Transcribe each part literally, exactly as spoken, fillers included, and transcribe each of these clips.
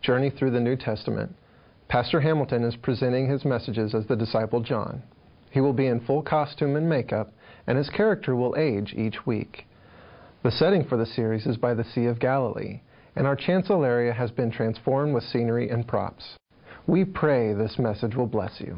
Journey through the New Testament, Pastor Hamilton is presenting his messages as the disciple John. He will be in full costume and makeup, and his character will age each week. The setting for the series is by the Sea of Galilee, and our chancel area has been transformed with scenery and props. We pray this message will bless you.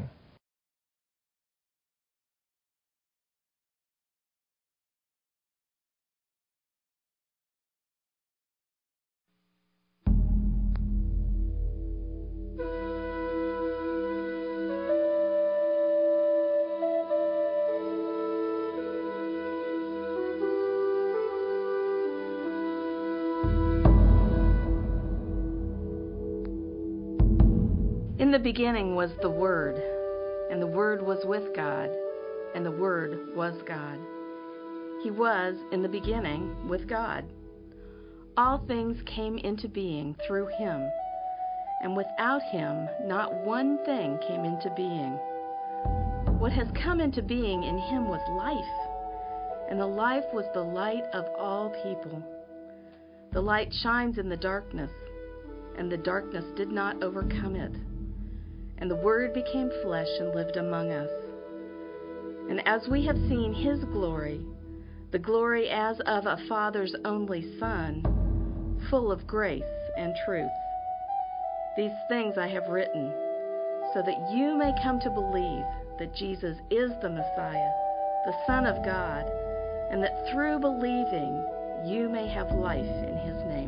In the beginning was the Word, and the Word was with God, and the Word was God. He was in the beginning with God. All things came into being through Him, and without Him not one thing came into being. What has come into being in Him was life, and the life was the light of all people. The light shines in the darkness, and the darkness did not overcome it. And the Word became flesh and lived among us. And as we have seen His glory, the glory as of a Father's only Son, full of grace and truth. These things I have written, so that you may come to believe that Jesus is the Messiah, the Son of God, and that through believing you may have life in His name.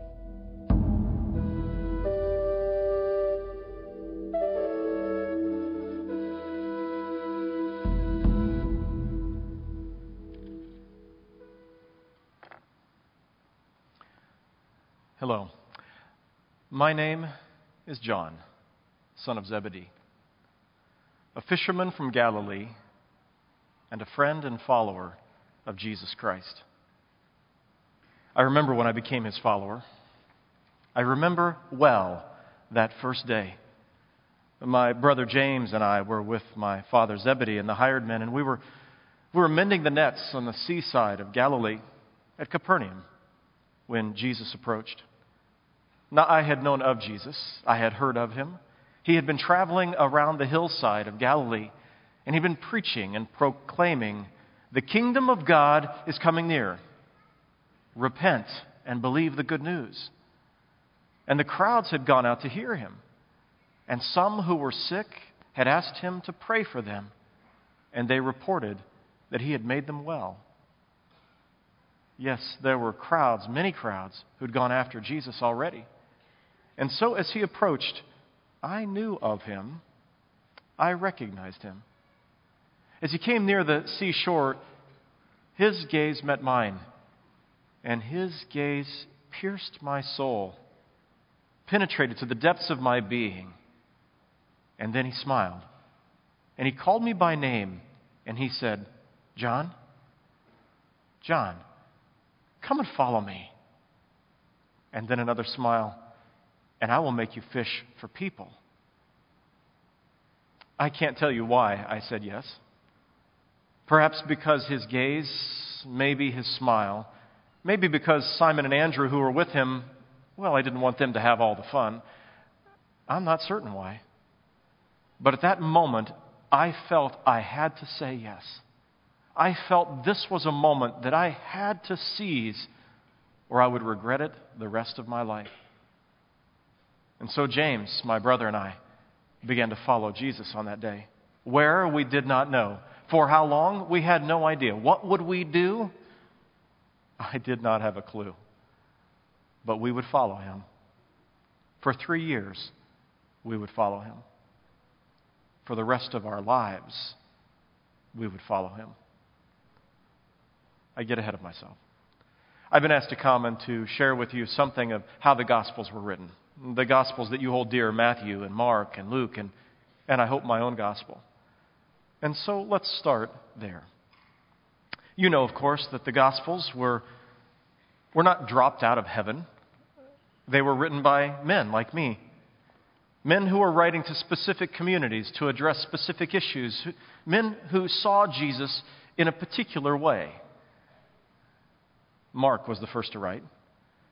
Hello. My name is John, son of Zebedee, a fisherman from Galilee and a friend and follower of Jesus Christ. I remember when I became his follower. I remember well that first day. My brother James and I were with my father Zebedee and the hired men, and we were we were mending the nets on the seaside of Galilee at Capernaum when Jesus approached. Now, I had known of Jesus. I had heard of him. He had been traveling around the hillside of Galilee, and he'd been preaching and proclaiming, "The kingdom of God is coming near. Repent and believe the good news." And the crowds had gone out to hear him. And some who were sick had asked him to pray for them, and they reported that he had made them well. Yes, there were crowds, many crowds, who'd gone after Jesus already. And so as he approached, I knew of him. I recognized him. As he came near the seashore, his gaze met mine, and his gaze pierced my soul, penetrated to the depths of my being. And then he smiled, and he called me by name, and he said, "John, John, come and follow me." And then another smile, "And I will make you fish for people." I can't tell you why I said yes. Perhaps because his gaze, maybe his smile, maybe because Simon and Andrew who were with him, well, I didn't want them to have all the fun. I'm not certain why. But at that moment, I felt I had to say yes. I felt this was a moment that I had to seize, or I would regret it the rest of my life. And so James, my brother, and I began to follow Jesus on that day. Where, we did not know. For how long, we had no idea. What would we do? I did not have a clue. But we would follow him. For three years, we would follow him. For the rest of our lives, we would follow him. I get ahead of myself. I've been asked to come and to share with you something of how the Gospels were written. The Gospels that you hold dear, Matthew and Mark and Luke, and, and I hope my own Gospel. And so let's start there. You know, of course, that the Gospels were, were not dropped out of heaven. They were written by men like me. Men who were writing to specific communities to address specific issues. Men who saw Jesus in a particular way. Mark was the first to write.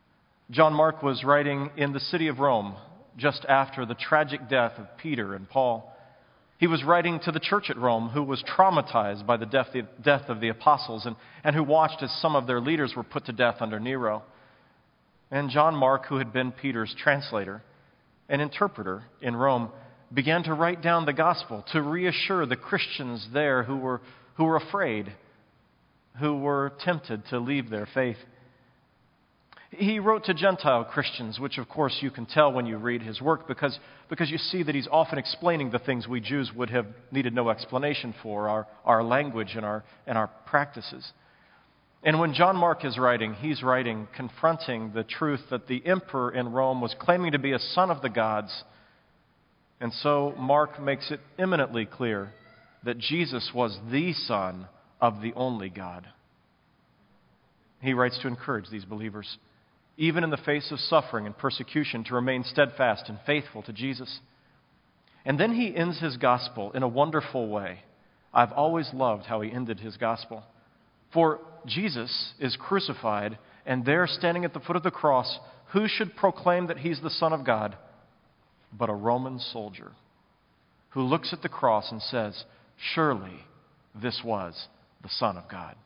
John Mark was writing in the city of Rome just after the tragic death of Peter and Paul. He was writing to the church at Rome, who was traumatized by the death, the death of the apostles and, and who watched as some of their leaders were put to death under Nero. And John Mark, who had been Peter's translator and interpreter in Rome, began to write down the gospel to reassure the Christians there who were, who were afraid, who were tempted to leave their faith. He wrote to Gentile Christians, which of course you can tell when you read his work because, because you see that he's often explaining the things we Jews would have needed no explanation for, our, our language and our, and our practices. And when John Mark is writing, he's writing confronting the truth that the emperor in Rome was claiming to be a son of the gods. And so Mark makes it eminently clear that Jesus was the Son of the only God. He writes to encourage these believers, even in the face of suffering and persecution, to remain steadfast and faithful to Jesus. And then he ends his gospel in a wonderful way. I've always loved how he ended his gospel. For Jesus is crucified, and there standing at the foot of the cross, who should proclaim that he's the Son of God but a Roman soldier who looks at the cross and says, surely this was the Son of God.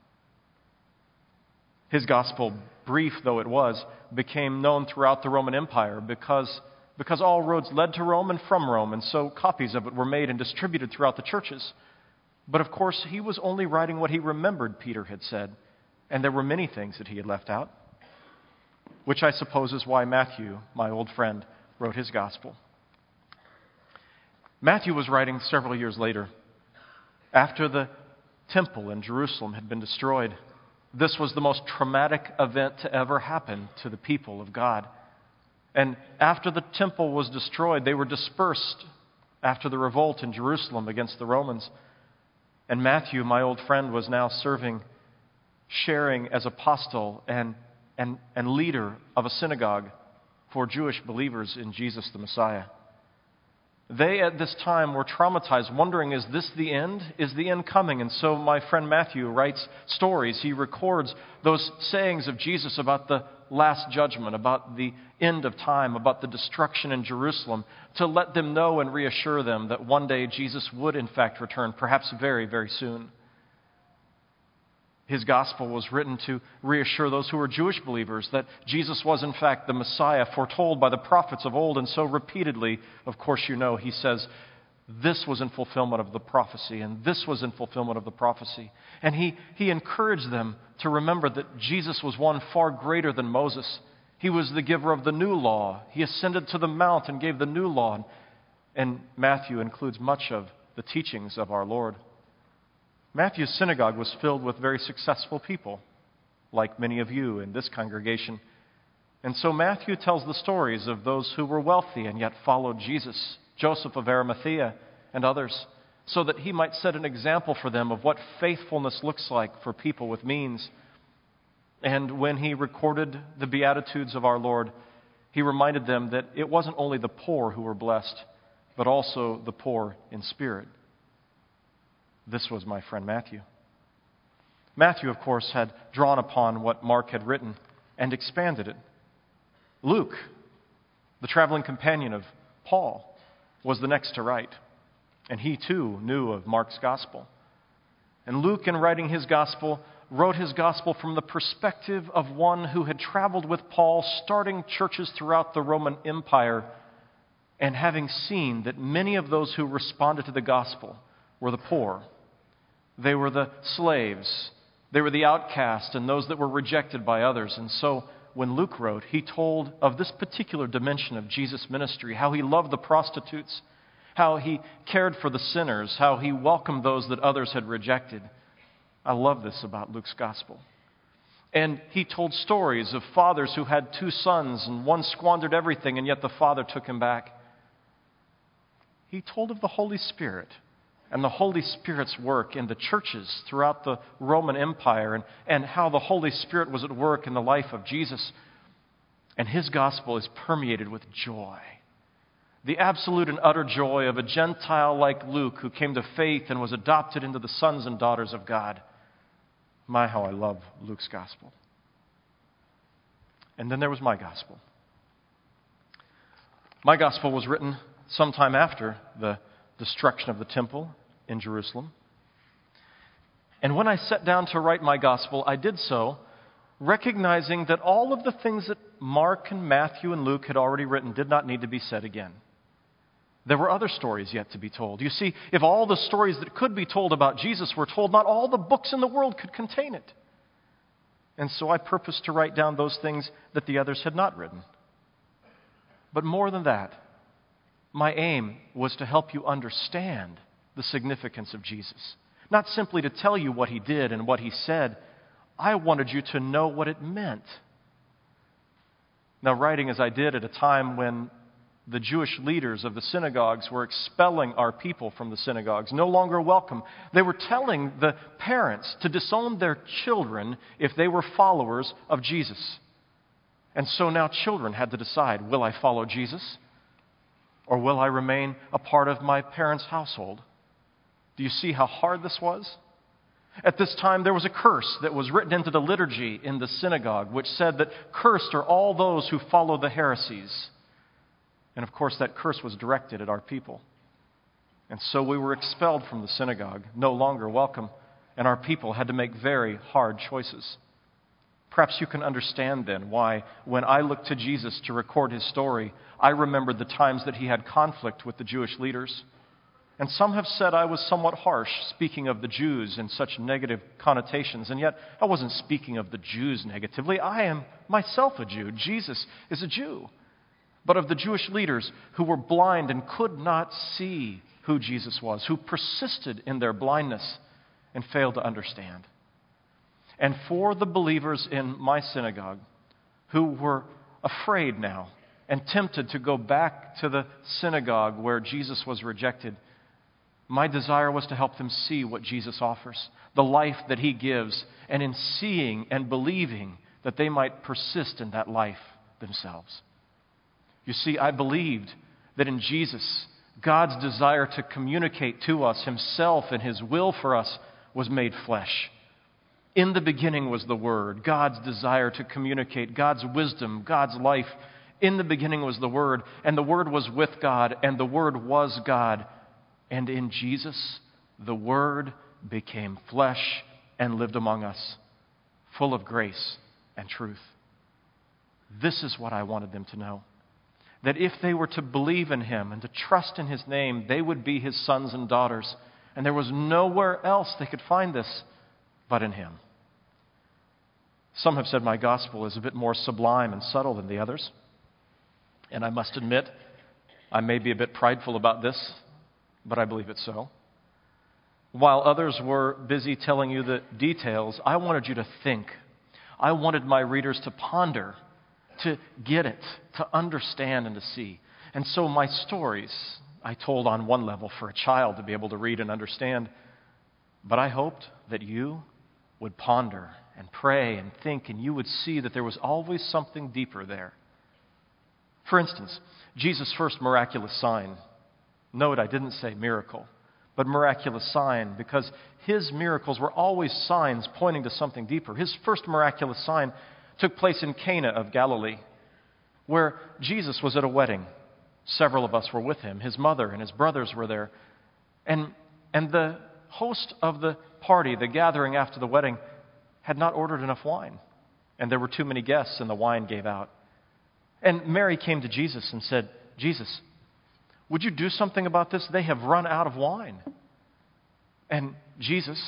His gospel, brief though it was, became known throughout the Roman Empire because, because all roads led to Rome and from Rome, and so copies of it were made and distributed throughout the churches. But of course, he was only writing what he remembered Peter had said, and there were many things that he had left out, which I suppose is why Matthew, my old friend, wrote his gospel. Matthew was writing several years later, after the temple in Jerusalem had been destroyed. This was the most traumatic event to ever happen to the people of God. And after the temple was destroyed, they were dispersed after the revolt in Jerusalem against the Romans. And Matthew, my old friend, was now serving, sharing as apostle and, and, and leader of a synagogue for Jewish believers in Jesus the Messiah. They at this time were traumatized, wondering, is this the end? Is the end coming? And so my friend Matthew writes stories. He records those sayings of Jesus about the last judgment, about the end of time, about the destruction in Jerusalem, to let them know and reassure them that one day Jesus would in fact return, perhaps very, very soon. His gospel was written to reassure those who were Jewish believers that Jesus was in fact the Messiah foretold by the prophets of old. And so repeatedly, of course you know, he says, this was in fulfillment of the prophecy, and this was in fulfillment of the prophecy. And he, he encouraged them to remember that Jesus was one far greater than Moses. He was the giver of the new law. He ascended to the mount and gave the new law. And Matthew includes much of the teachings of our Lord. Matthew's synagogue was filled with very successful people, like many of you in this congregation. And so Matthew tells the stories of those who were wealthy and yet followed Jesus, Joseph of Arimathea and others, so that he might set an example for them of what faithfulness looks like for people with means. And when he recorded the Beatitudes of our Lord, he reminded them that it wasn't only the poor who were blessed, but also the poor in spirit. This was my friend Matthew. Matthew, of course, had drawn upon what Mark had written and expanded it. Luke, the traveling companion of Paul, was the next to write. And he too knew of Mark's gospel. And Luke, in writing his gospel, wrote his gospel from the perspective of one who had traveled with Paul, starting churches throughout the Roman Empire, and having seen that many of those who responded to the gospel were the poor. They were the slaves. They were the outcast and those that were rejected by others. And so when Luke wrote, he told of this particular dimension of Jesus' ministry, how he loved the prostitutes, how he cared for the sinners, how he welcomed those that others had rejected. I love this about Luke's gospel. And he told stories of fathers who had two sons and one squandered everything and yet the father took him back. He told of the Holy Spirit and the Holy Spirit's work in the churches throughout the Roman Empire, and, and how the Holy Spirit was at work in the life of Jesus. And his gospel is permeated with joy. The absolute and utter joy of a Gentile like Luke who came to faith and was adopted into the sons and daughters of God. My, how I love Luke's gospel. And then there was my gospel. My gospel was written sometime after the destruction of the temple in Jerusalem. And when I sat down to write my gospel, I did so recognizing that all of the things that Mark and Matthew and Luke had already written did not need to be said again. There were other stories yet to be told. You see, if all the stories that could be told about Jesus were told, not all the books in the world could contain it. And so I purposed to write down those things that the others had not written. But more than that, my aim was to help you understand the significance of Jesus. Not simply to tell you what he did and what he said. I wanted you to know what it meant. Now, writing as I did at a time when the Jewish leaders of the synagogues were expelling our people from the synagogues, no longer welcome. They were telling the parents to disown their children if they were followers of Jesus. And so now children had to decide, will I follow Jesus? Or will I remain a part of my parents' household? Do you see how hard this was? At this time, there was a curse that was written into the liturgy in the synagogue, which said that cursed are all those who follow the heresies. And of course, that curse was directed at our people. And so we were expelled from the synagogue, no longer welcome, and our people had to make very hard choices. Perhaps you can understand then why, when I looked to Jesus to record his story, I remembered the times that he had conflict with the Jewish leaders. And some have said I was somewhat harsh, speaking of the Jews in such negative connotations. And yet, I wasn't speaking of the Jews negatively. I am myself a Jew. Jesus is a Jew. But of the Jewish leaders who were blind and could not see who Jesus was, who persisted in their blindness and failed to understand. And for the believers in my synagogue who were afraid now and tempted to go back to the synagogue where Jesus was rejected, my desire was to help them see what Jesus offers, the life that he gives, and in seeing and believing that they might persist in that life themselves. You see, I believed that in Jesus, God's desire to communicate to us himself and his will for us was made flesh. In the beginning was the Word, God's desire to communicate, God's wisdom, God's life. In the beginning was the Word, and the Word was with God, and the Word was God. And in Jesus, the Word became flesh and lived among us, full of grace and truth. This is what I wanted them to know. That if they were to believe in him and to trust in his name, they would be his sons and daughters. And there was nowhere else they could find this but in him. Some have said my gospel is a bit more sublime and subtle than the others. And I must admit, I may be a bit prideful about this, but I believe it's so. While others were busy telling you the details, I wanted you to think. I wanted my readers to ponder, to get it, to understand and to see. And so my stories I told on one level for a child to be able to read and understand. But I hoped that you would ponder and pray and think, and you would see that there was always something deeper there. For instance, Jesus' first miraculous sign. Note, I didn't say miracle, but miraculous sign, because his miracles were always signs pointing to something deeper. His first miraculous sign took place in Cana of Galilee, where Jesus was at a wedding. Several of us were with him. His mother and his brothers were there. And, and the host of the party, the gathering after the wedding, had not ordered enough wine. And there were too many guests, and the wine gave out. And Mary came to Jesus and said, Jesus, would you do something about this? They have run out of wine. And Jesus,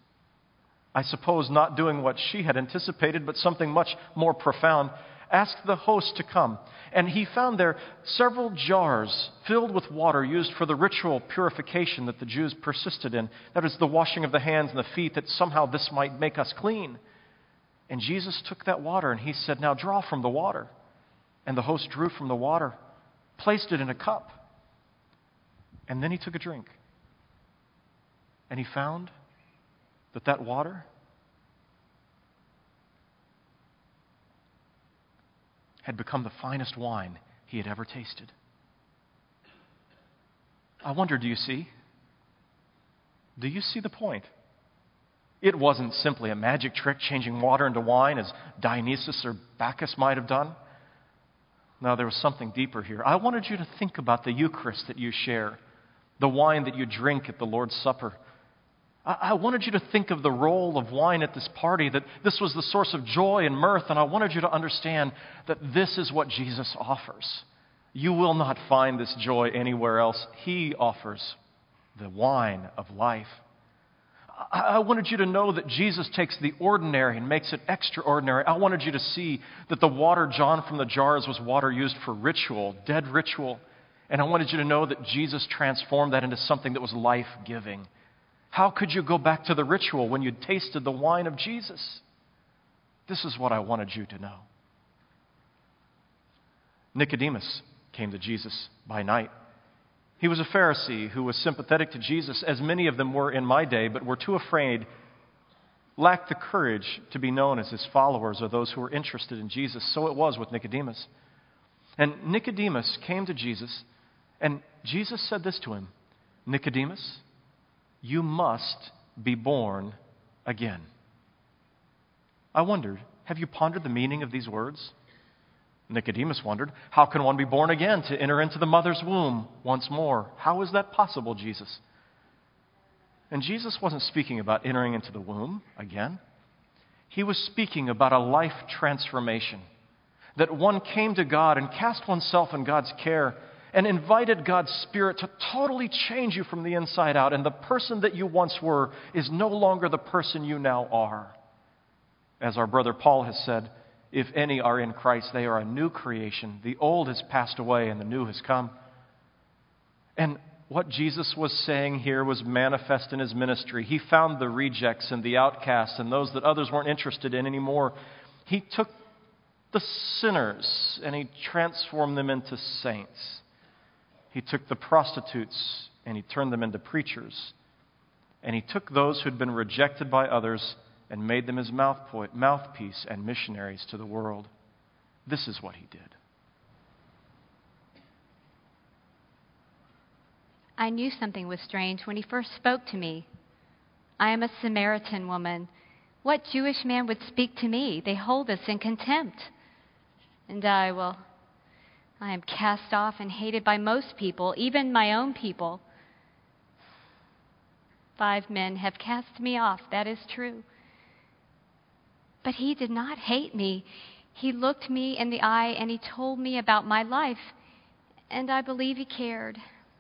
I suppose not doing what she had anticipated, but something much more profound, asked the host to come. And he found there several jars filled with water used for the ritual purification that the Jews persisted in. That is the washing of the hands and the feet, that somehow this might make us clean. And Jesus took that water and he said, now draw from the water. And the host drew from the water, placed it in a cup. And then he took a drink. And he found that that water had become the finest wine he had ever tasted. I wonder, do you see? Do you see the point? It wasn't simply a magic trick changing water into wine as Dionysus or Bacchus might have done. No, there was something deeper here. I wanted you to think about the Eucharist that you share, the wine that you drink at the Lord's Supper. I, I wanted you to think of the role of wine at this party, that this was the source of joy and mirth, and I wanted you to understand that this is what Jesus offers. You will not find this joy anywhere else. He offers the wine of life. I wanted you to know that Jesus takes the ordinary and makes it extraordinary. I wanted you to see that the water drawn from the jars was water used for ritual, dead ritual. And I wanted you to know that Jesus transformed that into something that was life-giving. How could you go back to the ritual when you'd tasted the wine of Jesus? This is what I wanted you to know. Nicodemus came to Jesus by night. He was a Pharisee who was sympathetic to Jesus, as many of them were in my day, but were too afraid, lacked the courage to be known as his followers or those who were interested in Jesus. So it was with Nicodemus. And Nicodemus came to Jesus, and Jesus said this to him, "Nicodemus, you must be born again." I wondered, have you pondered the meaning of these words? Nicodemus wondered, how can one be born again, to enter into the mother's womb once more? How is that possible, Jesus? And Jesus wasn't speaking about entering into the womb again. He was speaking about a life transformation, that one came to God and cast oneself in God's care and invited God's Spirit to totally change you from the inside out, and the person that you once were is no longer the person you now are. As our brother Paul has said, if any are in Christ, they are a new creation. The old has passed away and the new has come. And what Jesus was saying here was manifest in his ministry. He found the rejects and the outcasts and those that others weren't interested in anymore. He took the sinners and he transformed them into saints. He took the prostitutes and he turned them into preachers. And he took those who'd been rejected by others and made them his mouthpiece and missionaries to the world. This is what he did. I knew something was strange when he first spoke to me. I am a Samaritan woman. What Jewish man would speak to me? They hold us in contempt. And I, well, I am cast off and hated by most people, even my own people. Five men have cast me off, that is true. But he did not hate me. He looked me in the eye and he told me about my life, and I believe he cared.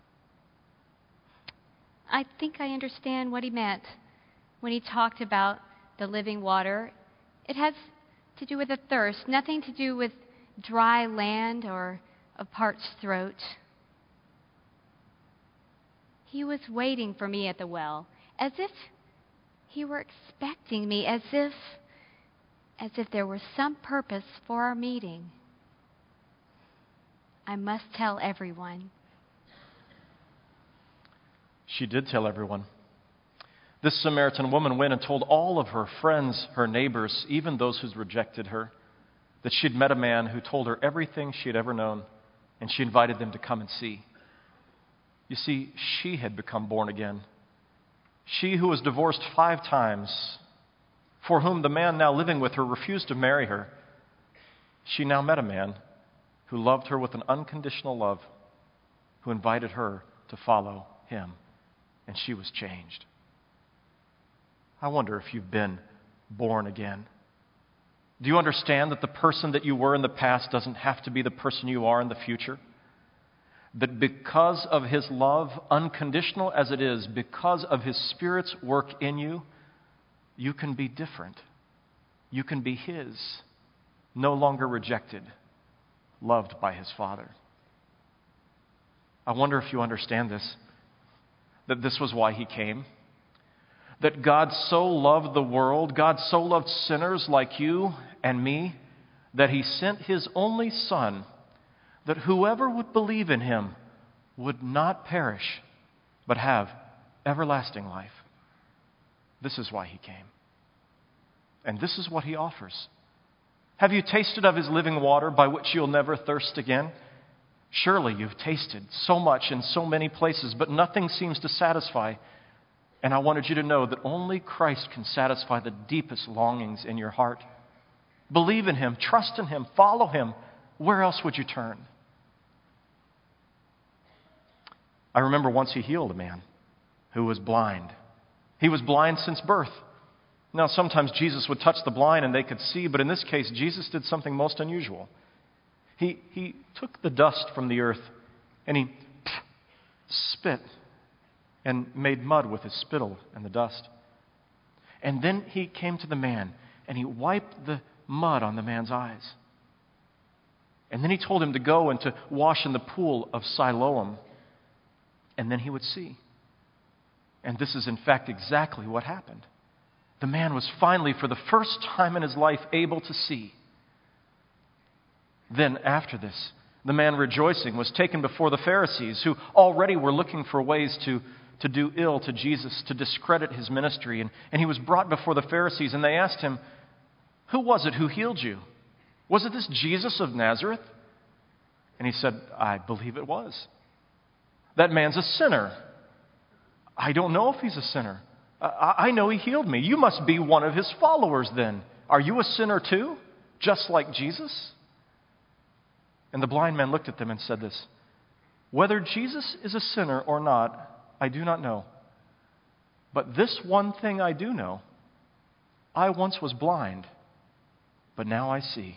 I think I understand what he meant when he talked about the living water. It has to do with a thirst, nothing to do with dry land or a parched throat. He was waiting for me at the well, as if he were expecting me, as if as if there was some purpose for our meeting. I must tell everyone. She did tell everyone. This Samaritan woman went and told all of her friends, her neighbors, even those who'd rejected her, that she'd met a man who told her everything she'd ever known, and she invited them to come and see. You see, she had become born again. She who was divorced five times, for whom the man now living with her refused to marry her, she now met a man who loved her with an unconditional love, who invited her to follow him, and she was changed. I wonder if you've been born again. Do you understand that the person that you were in the past doesn't have to be the person you are in the future? That because of his love, unconditional as it is, because of his Spirit's work in you, you can be different. You can be his, no longer rejected, loved by his Father. I wonder if you understand this, that this was why he came. That God so loved the world, God so loved sinners like you and me, that he sent his only Son, that whoever would believe in him would not perish, but have everlasting life. This is why he came. And this is what he offers. Have you tasted of his living water by which you'll never thirst again? Surely you've tasted so much in so many places, but nothing seems to satisfy. And I wanted you to know that only Christ can satisfy the deepest longings in your heart. Believe in Him, trust in Him, follow Him. Where else would you turn? I remember once He healed a man who was blind. He was blind since birth. Now, sometimes Jesus would touch the blind and they could see, but in this case, Jesus did something most unusual. He, he took the dust from the earth and He spit and made mud with His spittle and the dust. And then He came to the man and He wiped the mud on the man's eyes. And then He told him to go and to wash in the pool of Siloam, and then he would see. And this is in fact exactly what happened. The man was finally, for the first time in his life, able to see. Then after this, the man rejoicing was taken before the Pharisees, who already were looking for ways to, to do ill to Jesus, to discredit His ministry. And, and he was brought before the Pharisees, and they asked him, "Who was it who healed you? Was it this Jesus of Nazareth?" And he said, "I believe it was." "That man's a sinner." "I don't know if he's a sinner. I, I know he healed me." "You must be one of his followers then. Are you a sinner too, just like Jesus?" And the blind man looked at them and said this, "Whether Jesus is a sinner or not, I do not know. But this one thing I do know. I once was blind, but now I see."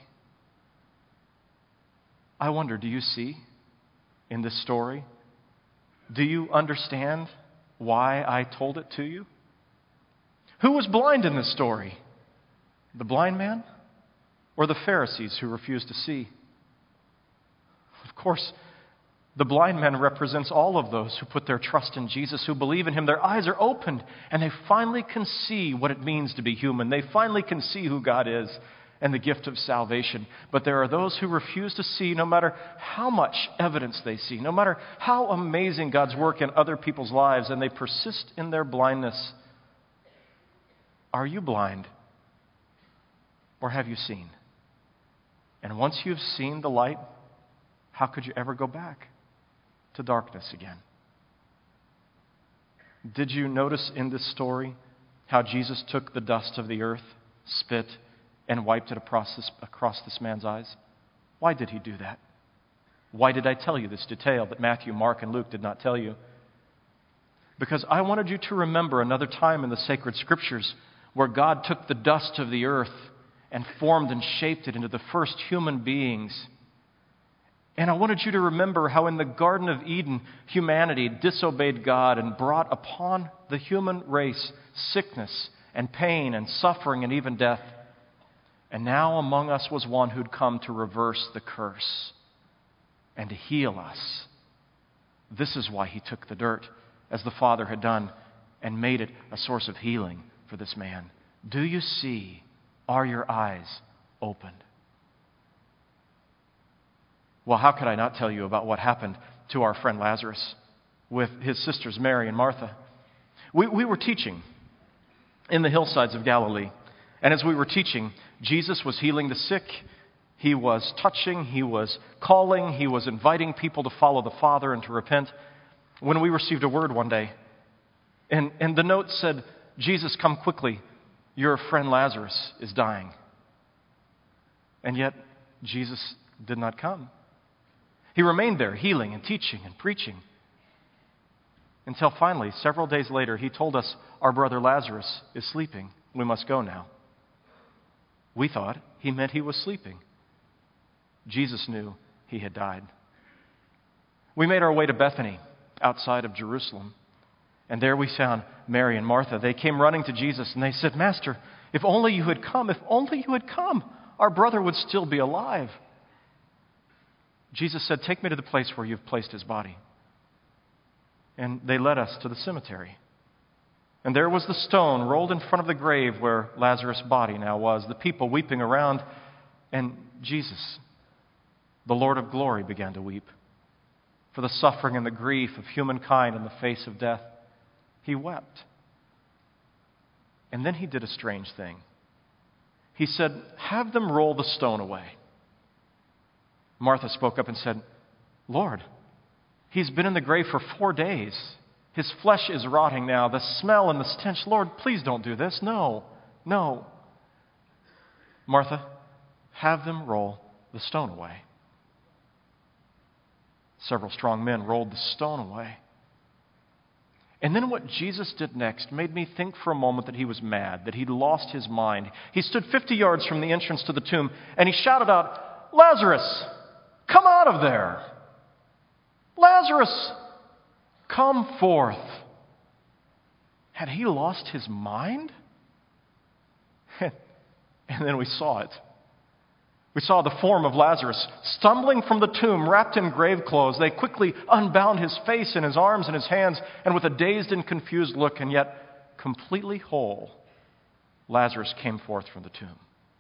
I wonder, do you see in this story? Do you understand why I told it to you? Who was blind in this story? The blind man or the Pharisees who refused to see? Of course, the blind man represents all of those who put their trust in Jesus, who believe in Him. Their eyes are opened, and they finally can see what it means to be human. They finally can see who God is and the gift of salvation. But there are those who refuse to see, no matter how much evidence they see, no matter how amazing God's work in other people's lives, and they persist in their blindness. Are you blind? Or have you seen? And once you've seen the light, how could you ever go back to darkness again? Did you notice in this story how Jesus took the dust of the earth, spit, and wiped it across this, across this man's eyes? Why did He do that? Why did I tell you this detail that Matthew, Mark, and Luke did not tell you? Because I wanted you to remember another time in the sacred scriptures where God took the dust of the earth and formed and shaped it into the first human beings. And I wanted you to remember how in the Garden of Eden, humanity disobeyed God and brought upon the human race sickness and pain and suffering and even death. And now among us was one who'd come to reverse the curse and to heal us. This is why He took the dirt, as the Father had done, and made it a source of healing for this man. Do you see? Are your eyes opened? Well, how could I not tell you about what happened to our friend Lazarus with his sisters Mary and Martha? We, we were teaching in the hillsides of Galilee. And as we were teaching, Jesus was healing the sick. He was touching. He was calling. He was inviting people to follow the Father and to repent. When we received a word one day, and, and the note said, "Jesus, come quickly. Your friend Lazarus is dying." And yet, Jesus did not come. He remained there, healing and teaching and preaching. Until finally, several days later, He told us, "Our brother Lazarus is sleeping. We must go now." We thought He meant he was sleeping. Jesus knew he had died. We made our way to Bethany, outside of Jerusalem. And there we found Mary and Martha. They came running to Jesus and they said, "Master, if only you had come, if only you had come, our brother would still be alive." Jesus said, "Take me to the place where you've placed his body." And they led us to the cemetery. And there was the stone rolled in front of the grave where Lazarus' body now was, the people weeping around. And Jesus, the Lord of glory, began to weep for the suffering and the grief of humankind in the face of death. He wept. And then He did a strange thing. He said, "Have them roll the stone away." Martha spoke up and said, "Lord, he's been in the grave for four days, His flesh is rotting now. The smell and the stench. Lord, please don't do this. No, no. Martha, have them roll the stone away. Several strong men rolled the stone away. And then what Jesus did next made me think for a moment that he was mad, that he'd lost his mind. He stood fifty yards from the entrance to the tomb, and he shouted out, "Lazarus, come out of there! Lazarus, come forth!" Had he lost his mind? And then we saw it. We saw the form of Lazarus stumbling from the tomb, wrapped in grave clothes. They quickly unbound his face and his arms and his hands, and with a dazed and confused look, and yet completely whole, Lazarus came forth from the tomb.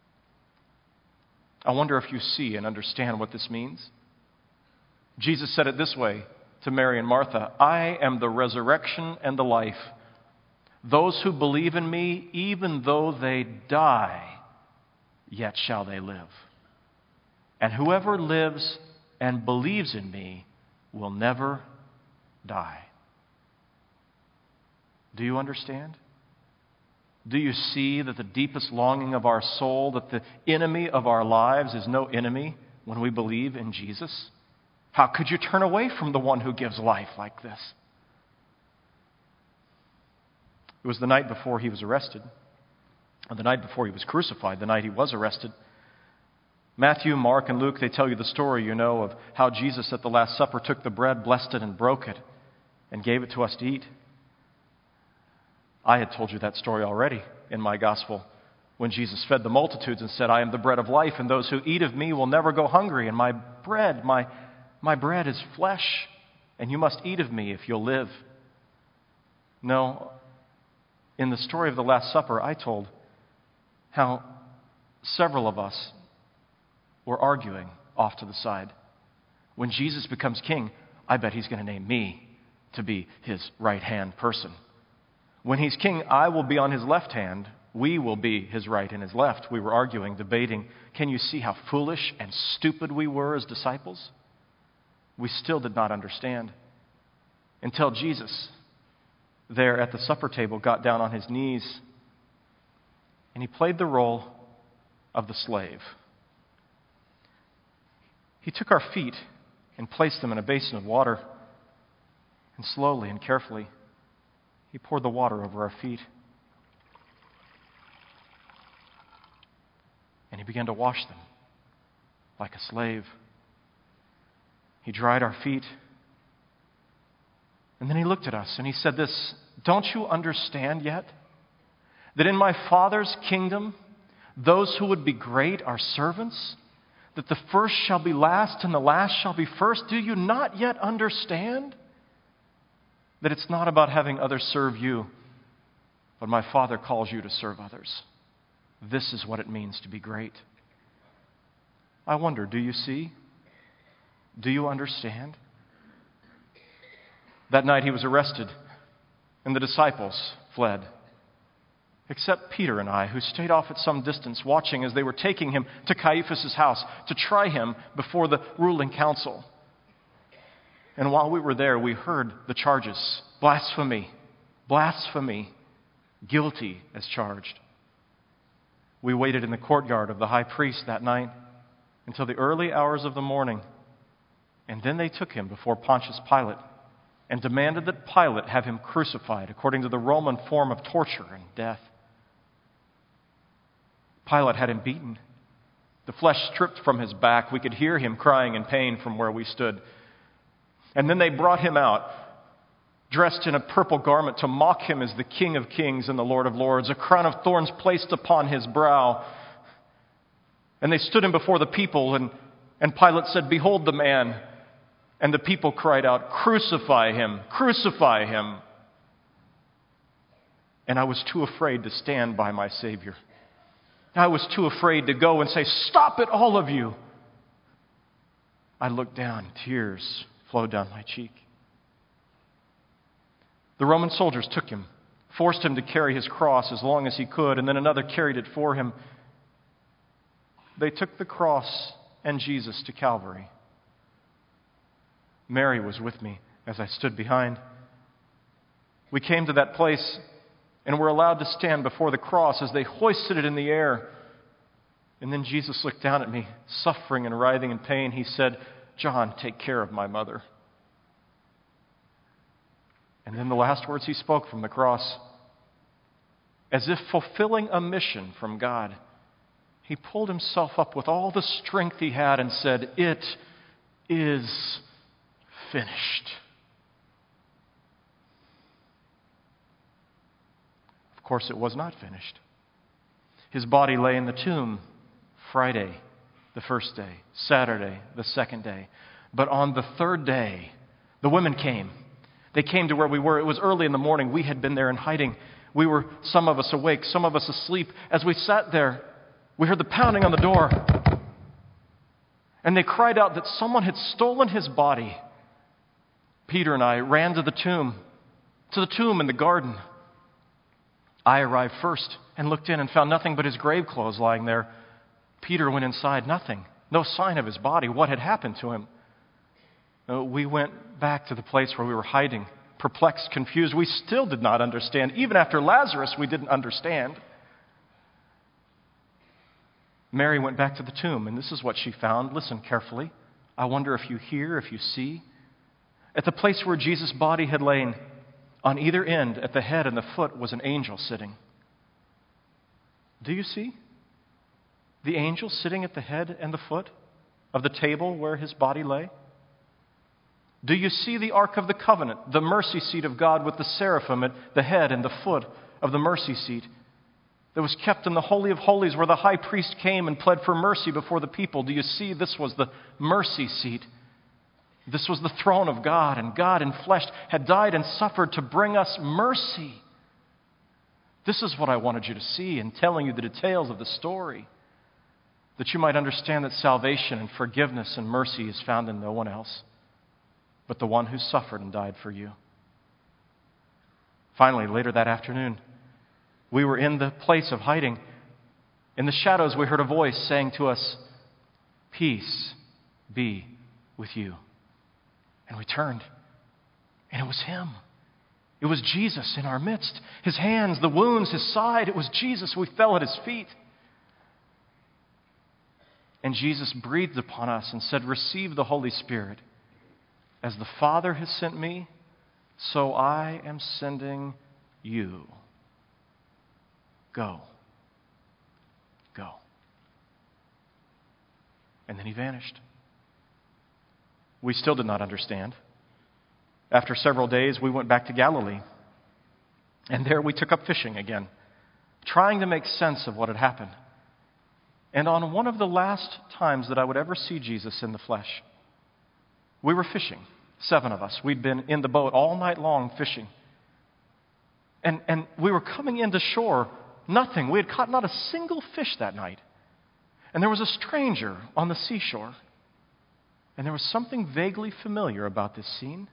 I wonder if you see and understand what this means. Jesus said it this way to Mary and Martha, "I am the resurrection and the life. Those who believe in me, even though they die, yet shall they live. And whoever lives and believes in me will never die." Do you understand? Do you see that the deepest longing of our soul, that the enemy of our lives is no enemy when we believe in Jesus? How could you turn away from the one who gives life like this? It was the night before he was arrested, or the night before he was crucified, the night he was arrested. Matthew, Mark, and Luke, they tell you the story, you know, of how Jesus at the Last Supper took the bread, blessed it, and broke it, and gave it to us to eat. I had told you that story already in my gospel, when Jesus fed the multitudes and said, "I am the bread of life, and those who eat of me will never go hungry, and my bread, my, my bread is flesh, and you must eat of me if you'll live." No, in the story of the Last Supper, I told how several of us were arguing off to the side. When Jesus becomes king, I bet he's going to name me to be his right-hand person. When he's king, I will be on his left hand. We will be his right and his left. We were arguing, debating. Can you see how foolish and stupid we were as disciples? We still did not understand until Jesus, there at the supper table, got down on his knees and he played the role of the slave. He took our feet and placed them in a basin of water, and slowly and carefully he poured the water over our feet. And he began to wash them like a slave. He dried our feet. And then he looked at us and he said this, "Don't you understand yet that in my Father's kingdom, those who would be great are servants? That the first shall be last and the last shall be first? Do you not yet understand that it's not about having others serve you, but my Father calls you to serve others? This is what it means to be great." I wonder, do you see? Do you understand? That night he was arrested, and the disciples fled, except Peter and I, who stayed off at some distance, watching as they were taking him to Caiaphas' house to try him before the ruling council. And while we were there, we heard the charges: blasphemy, blasphemy, guilty as charged. We waited in the courtyard of the high priest that night until the early hours of the morning, and then they took him before Pontius Pilate and demanded that Pilate have him crucified according to the Roman form of torture and death. Pilate had him beaten, the flesh stripped from his back. We could hear him crying in pain from where we stood. And then they brought him out, dressed in a purple garment to mock him as the King of Kings and the Lord of Lords, a crown of thorns placed upon his brow. And they stood him before the people, and, and Pilate said, "Behold the man." And the people cried out, "Crucify him, crucify him." And I was too afraid to stand by my Savior. I was too afraid to go and say, "Stop it, all of you." I looked down, tears flowed down my cheek. The Roman soldiers took him, forced him to carry his cross as long as he could, and then another carried it for him. They took the cross and Jesus to Calvary. Mary was with me as I stood behind. We came to that place and were allowed to stand before the cross as they hoisted it in the air. And then Jesus looked down at me, suffering and writhing in pain. He said, "John, take care of my mother." And then the last words he spoke from the cross, as if fulfilling a mission from God, he pulled himself up with all the strength he had and said, "It is finished." Of course, it was not finished. His body lay in the tomb Friday, the first day, Saturday, the second day. But on the third day, the women came. They came to where we were. It was early in the morning. We had been there in hiding. We were, some of us awake, some of us asleep. As we sat there, we heard the pounding on the door. And they cried out that someone had stolen his body. Peter and I ran to the tomb, to the tomb in the garden. I arrived first and looked in and found nothing but his grave clothes lying there. Peter went inside, nothing, no sign of his body. What had happened to him? Uh, we went back to the place where we were hiding, perplexed, confused. We still did not understand. Even after Lazarus, we didn't understand. Mary went back to the tomb, and this is what she found. Listen carefully. I wonder if you hear, if you see. At the place where Jesus' body had lain, on either end, at the head and the foot, was an angel sitting. Do you see? The angel sitting at the head and the foot of the table where his body lay? Do you see the Ark of the Covenant, the mercy seat of God with the seraphim at the head and the foot of the mercy seat that was kept in the Holy of Holies where the high priest came and pled for mercy before the people? Do you see this was the mercy seat? This was the throne of God, and God in flesh had died and suffered to bring us mercy. This is what I wanted you to see in telling you the details of the story, that you might understand that salvation and forgiveness and mercy is found in no one else but the one who suffered and died for you. Finally, later that afternoon, we were in the place of hiding. In the shadows, we heard a voice saying to us, "Peace be with you." And we turned, and it was him. It was Jesus in our midst. His hands, the wounds, his side, it was Jesus. We fell at his feet. And Jesus breathed upon us and said, "Receive the Holy Spirit. As the Father has sent me, so I am sending you. Go. Go." And then he vanished. We still did not understand. After several days, we went back to Galilee. And there we took up fishing again, trying to make sense of what had happened. And on one of the last times that I would ever see Jesus in the flesh, we were fishing, seven of us. We'd been in the boat all night long fishing. And, and we were coming into shore, nothing. We had caught not a single fish that night. And there was a stranger on the seashore. And there was something vaguely familiar about this scene.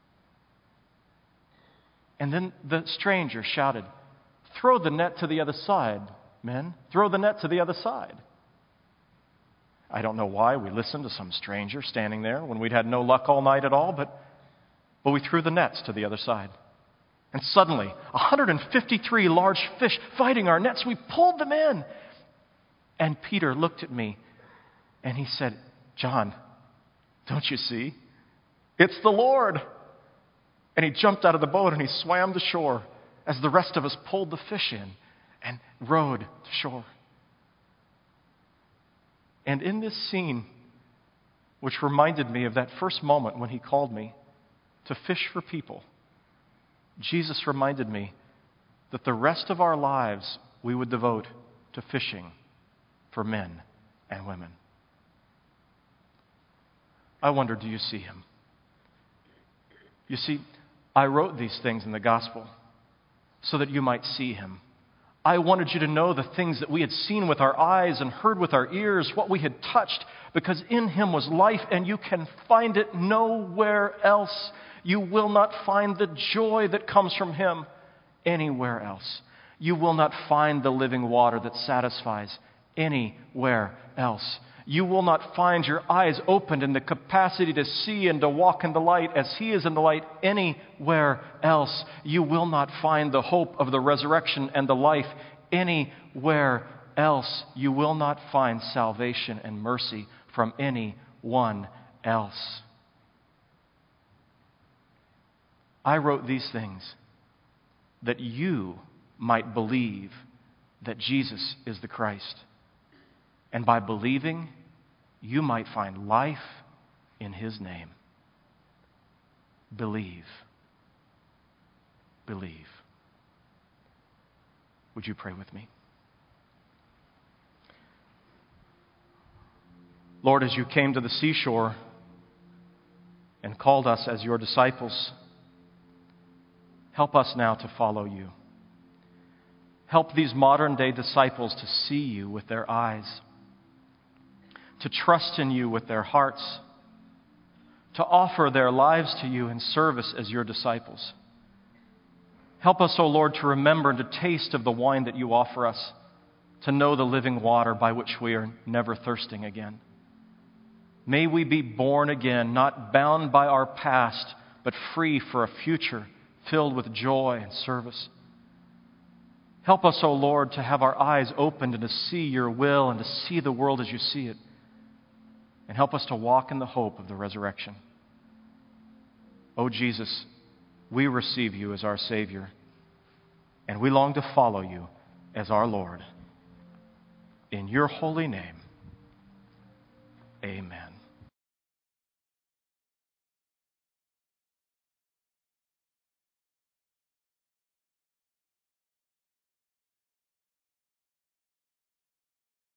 And then the stranger shouted, "Throw the net to the other side, men. Throw the net to the other side." I don't know why we listened to some stranger standing there when we'd had no luck all night at all, but, but we threw the nets to the other side. And suddenly, one hundred fifty-three large fish fighting our nets. We pulled them in. And Peter looked at me and he said, "John, don't you see? It's the Lord." And he jumped out of the boat and he swam to shore as the rest of us pulled the fish in and rowed to shore. And in this scene, which reminded me of that first moment when he called me to fish for people, Jesus reminded me that the rest of our lives we would devote to fishing for men and women. I wonder, do you see him? You see, I wrote these things in the gospel so that you might see him. I wanted you to know the things that we had seen with our eyes and heard with our ears, what we had touched, because in him was life, and you can find it nowhere else. You will not find the joy that comes from him anywhere else. You will not find the living water that satisfies anywhere else. You will not find your eyes opened in the capacity to see and to walk in the light as He is in the light anywhere else. You will not find the hope of the resurrection and the life anywhere else. You will not find salvation and mercy from anyone else. I wrote these things that you might believe that Jesus is the Christ. And by believing, you might find life in His name. Believe. Believe. Would you pray with me? Lord, as you came to the seashore and called us as your disciples, help us now to follow you. Help these modern day disciples to see you with their eyes, to trust in you with their hearts, to offer their lives to you in service as your disciples. Help us, O Lord, to remember and to taste of the wine that you offer us, to know the living water by which we are never thirsting again. May we be born again, not bound by our past, but free for a future filled with joy and service. Help us, O Lord, to have our eyes opened and to see your will and to see the world as you see it. And help us to walk in the hope of the resurrection. O Jesus, we receive you as our Savior, and we long to follow you as our Lord. In your holy name, amen.